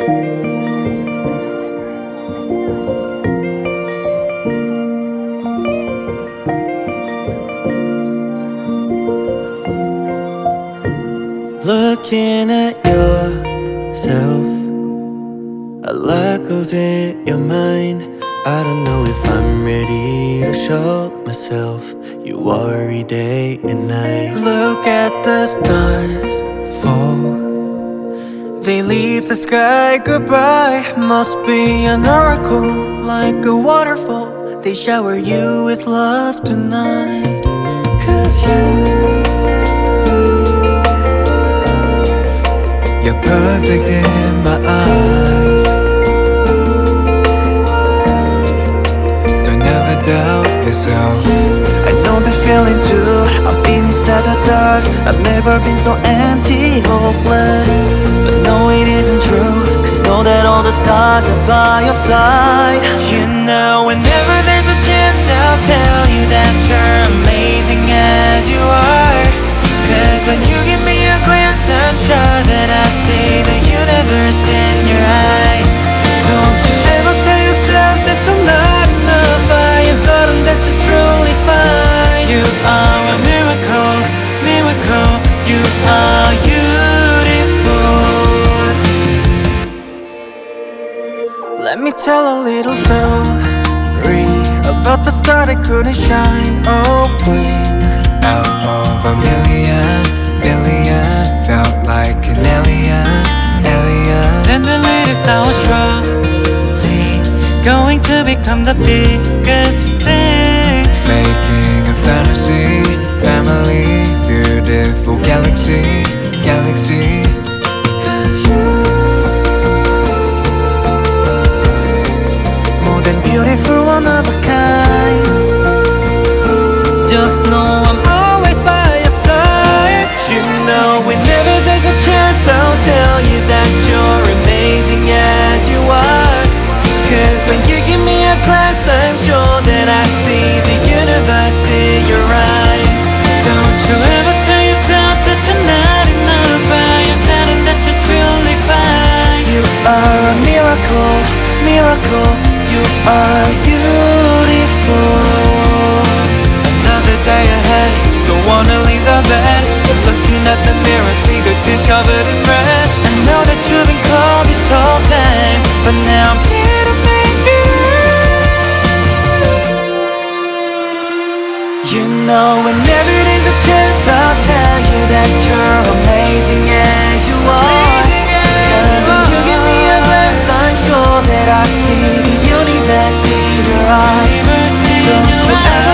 Looking at yourself, a lot goes in your mind. I don't know if I'm ready to show myself. You worry day and night. Look at the stars fall, they leave the sky goodbye. Must be an oracle, like a waterfall. They shower you with love tonight. 'Cause you're perfect in my eyes. Don't ever doubt yourself. I know that feeling too. I've been inside the dark. I've never been so empty, hopeless. But no, it isn't true. 'Cause know that all the stars are by your side. You know, whenever there's a chance, I'll tell you that you're amazing as you are. 'Cause when you give me a glance, I'm sure that I see the universe in your eyes. Don't you ever tell yourself that you're not enough. I am certain that you're truly fine. You are a miracle, miracle. You are beautiful. Let me tell a little story about the star that couldn't shine. Oh, blink out of a million, billion. Felt like an alien, alien. And the latest I was surely going to become the biggest thing. Making a fantasy, family, beautiful galaxy, galaxy. 'Cause you're more than beautiful, one of a kind. Just know I'm always by your side. You know, whenever there's a chance, I'll tell you that you're amazing as you are. 'Cause when you give me a glance, I'm sure that I see the universe in your eyes. Don't you ever tell yourself that you're not enough. I am certain that you're truly fine. You are a miracle, miracle. You are beautiful. Another day ahead, don't wanna leave the bed. But looking at the mirror, see the tears covered in red. I know that you've been cold this whole time, but now I'm here to make it right. You know, whenever there's a chance, I'll tell you that you're amazing as you are. 'Cause when you give me a glance, I'm sure that I see the universe in your eyes. Don't you ever